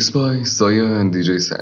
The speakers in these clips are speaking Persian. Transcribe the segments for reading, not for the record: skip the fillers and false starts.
Mixed by Sayan DJ Sad.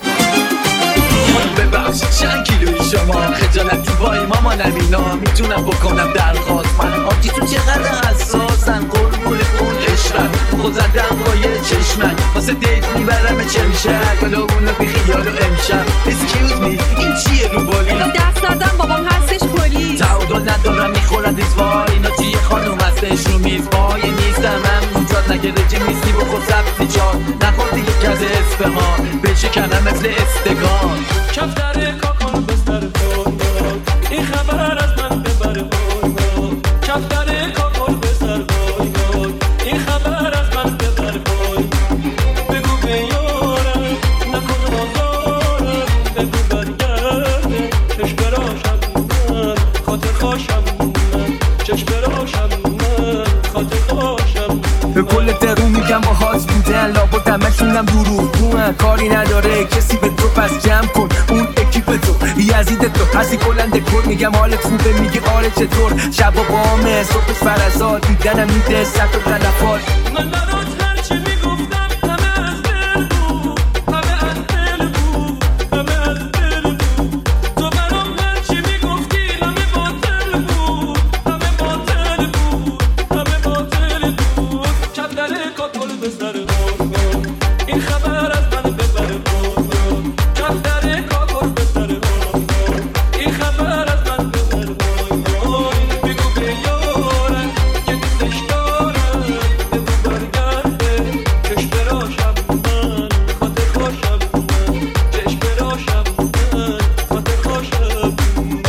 ببخش چند کیلویی شما خجالتی بای ماما نمینا میتونم بکنم درخواست من آجی تو چقدر حساسن قربون خون عشقت خود زدم با یه چشمک واسه دیت میبرم چمشک ولی اونو بی خیال و امشب اسکیوز می این چیه رو بالی دست دادم بابام هستش پلیس تعادل ندارم میخورد وای اینا چیه خانوم هستش رو میز پای نیستم من اونجا نگه رجی میستی بخور سبزی چار نخور دیگه کز اسفهان بشه کنم مثل استگان کفتر کاکان بستر بای این خبر از من ببر بای کفتر کاکان بستر بای این خبر از من ببر بای بگو به یارم نکن آزارم بگو برگرده چشم براشم من خاطر خوشم من چشم براشم من خاطر خوشم به کل درون میگم با هات بودن لابا دمشونم دروغگوان کاری نداره کسی به تو پس جمع کن اون اکیپ تو یزید تو هستی کلنده کن میگم حالت خوبه میگه آره چطور شب و بامه صبحش فرزاد دیدنم میده سخت و تلفات من برات هرچی میگفتم همه از دل بود همه از دل بود همه از دل بود تو برام هرچی میگفتی همه باطل بود همه باطل بود همه باطل بود کفتر کاکل به سر بار این خبر از من ببر بار کفتر کاکل به سر بار این خبر از من ببر بار بگو به یارم که دوستش دارم بگو برگرده چشم براشم من خاطر خوشم من چشم براشم من خاطر خوشم من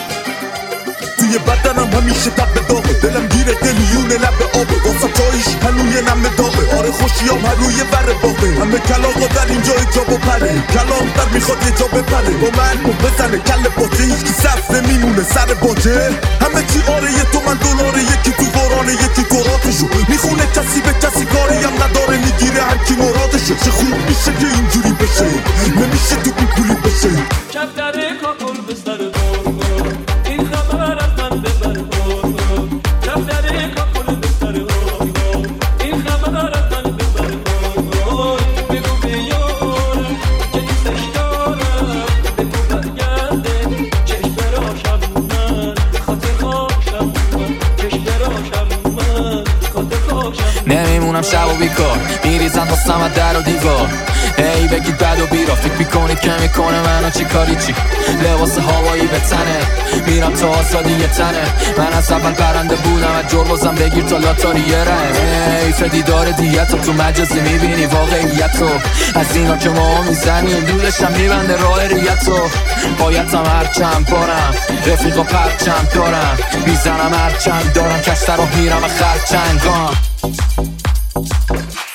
توی بدنم همیشه تب داغه دلم گیره دلیونه لب آبه واسه تایش هنوی نمه داغه آره خوشیام هر روی بر باقه همه کلاغا در اینجا جا و پره کلام در میخواد یه جا بپره با من بزنه کل باچه هیچ کی صف نمیمونه سر باچه همه چی آره یه تو من دلاره یکی تو بارانه یکی تو راتشو میخونه کسی به کسی کاری هم نداره میگیره هر کی مرادشو چه خوب میشه که اینجوری بشه نمیشه تو بیپولی بشه کفتر کاکل به سر بار این خبر از من ببر بار کفتر کاکل به سر بار این خبر از من ببر بار بگو به یارم که دوستش دارم بگو برگرده چشم براشم من خاطر خوشم من چشم براشم من خاطر خوشم نمیمونم شب و بیکار میریزم با سمت در و دیوار ای بگید بد و بیرا فکر میکنید که میکنه منو چی کاری چی لباس هوایی به تنه میرم تا آزادی یه تنه من از اول برنده بودم از جربازم بگیر تا لاتاری یه رنگ حیف دیدار دیت تو مجازی میبینی واقعیت رو از اینا که ما میزنیم دولشم میبنده راه ریت رو بایدم هر چند بارم رفیقا پرچم دارم میزنم هر چند دارم کشتر رو میرم خرچنگان